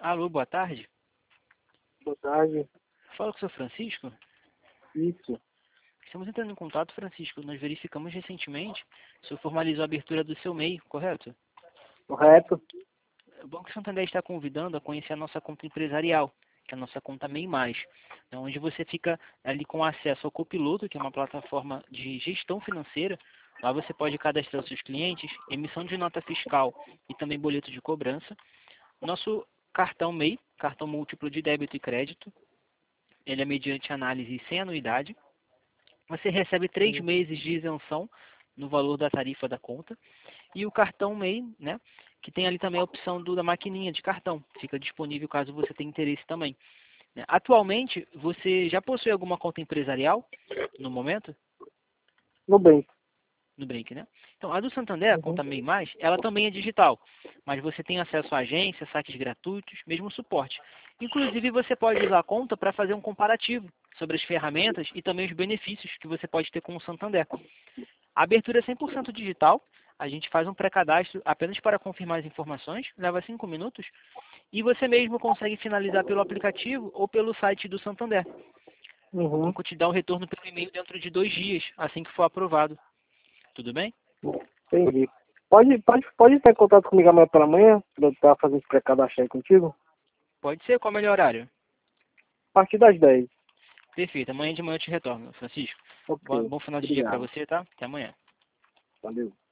Alô, boa tarde. Boa tarde. Fala com o seu Francisco. Isso. Estamos entrando em contato, Francisco. Nós verificamos recentemente o senhor formalizou a abertura do seu MEI, correto? Correto? O Banco Santander está convidando a conhecer a nossa conta empresarial, que é a nossa conta MEI+, onde você fica ali com acesso ao Copiloto, que é uma plataforma de gestão financeira. Lá você pode cadastrar os seus clientes, emissão de nota fiscal e também boleto de cobrança. Nosso cartão MEI, cartão múltiplo de débito e crédito, ele é mediante análise sem anuidade. Você recebe 3 meses de isenção no valor da tarifa da conta. E o cartão MEI, né, que tem ali também a opção da maquininha de cartão. Fica disponível caso você tenha interesse também. Atualmente, você já possui alguma conta empresarial no momento? Nubank. Nubank, né? Então, a do Santander, a conta MEI+, ela também é digital, mas você tem acesso à agência, saques gratuitos, mesmo suporte. Inclusive, você pode usar a conta para fazer um comparativo sobre as ferramentas e também os benefícios que você pode ter com o Santander. A abertura é 100% digital, a gente faz um pré-cadastro apenas para confirmar as informações, leva 5 minutos, e você mesmo consegue finalizar pelo aplicativo ou pelo site do Santander. O banco te dá um retorno pelo e-mail dentro de 2 dias, assim que for aprovado. Tudo bem? Entendi. Pode ter contato comigo amanhã pela manhã, para eu estar fazendo esse pré-cadastro aí contigo? Pode ser. Qual é o melhor horário? A partir das 10. Perfeito. Amanhã de manhã eu te retorno, Francisco. Ok. Bom final de dia para Obrigado. você, tá? Até amanhã. Valeu.